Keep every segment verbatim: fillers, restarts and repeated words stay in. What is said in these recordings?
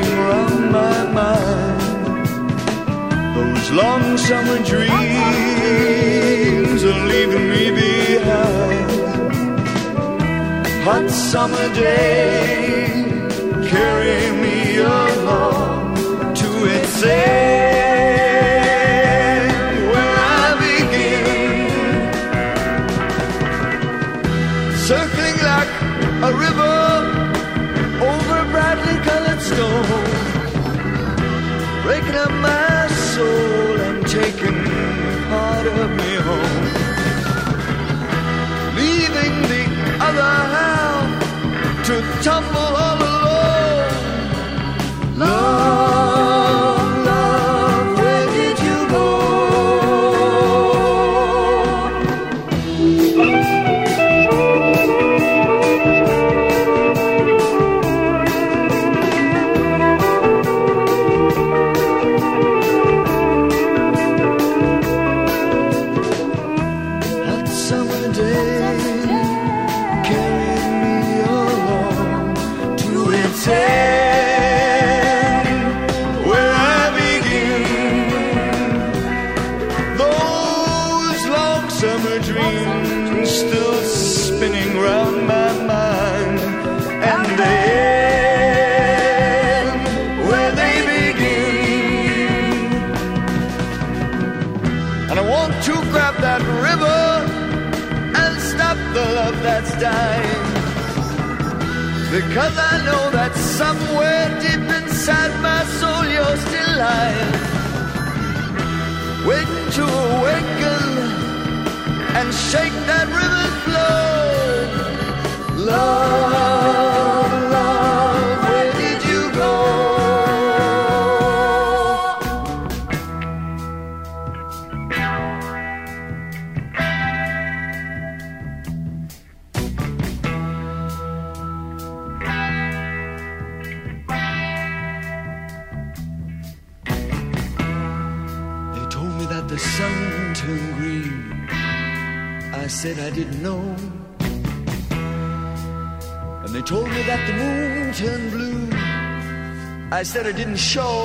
sliding round my mind. Those long summer dreams are leaving me behind. Hot summer day, carry me along to its end, where I begin, circling like a river over brightly colored stone, breaking up my soul and taking part of me home, leaving the other half to tumble all alone. Love, love, where did you go? Hot summer day carried me along to its end, where I begin. Those long summer dreams still spinning round my mind, and they end where they begin. And I want to grab that river and stop the love that's dying, because I know that somewhere deep inside my soul you're still lying, waiting to awaken and shake that river's flow. Love, love, where did you go? They told me that the sun turned green. I said I didn't know. And they told me that the moon turned blue. I said I didn't show.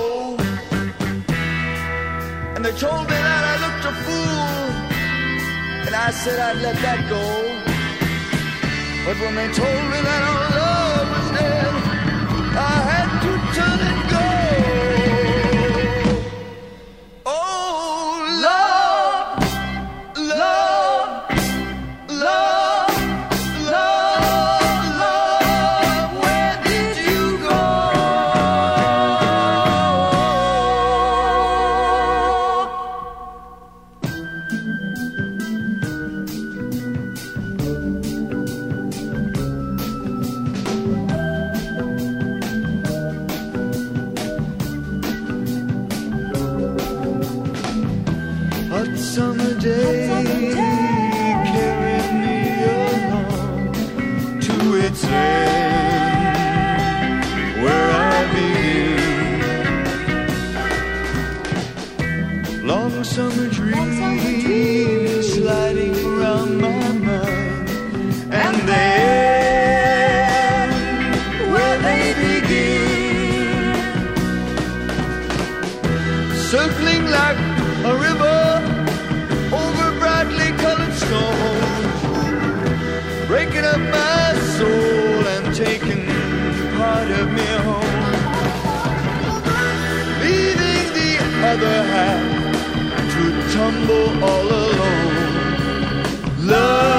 And they told me that I looked a fool. And I said I'd let that go. But when they told me that our love was dead, I had to turn and go. Oh, love, love, love, love, love, where did you go? Hot summer day carried me along to its end, where I begin. Long summer dreams sliding around my mind, and they end where they begin, circling like a river over brightly colored stone, breaking up my soul and taking part of me home, leaving the other half to tumble all alone. Love